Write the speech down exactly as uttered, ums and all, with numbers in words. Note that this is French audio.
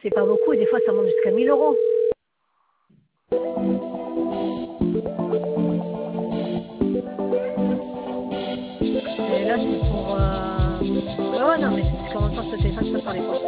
c'est pas beaucoup et des fois ça monte jusqu'à mille euros. Et là c'est pour... Euh... Ouais, ouais, non mais c'est parce qu'en même temps ce téléphone ça parlait pas.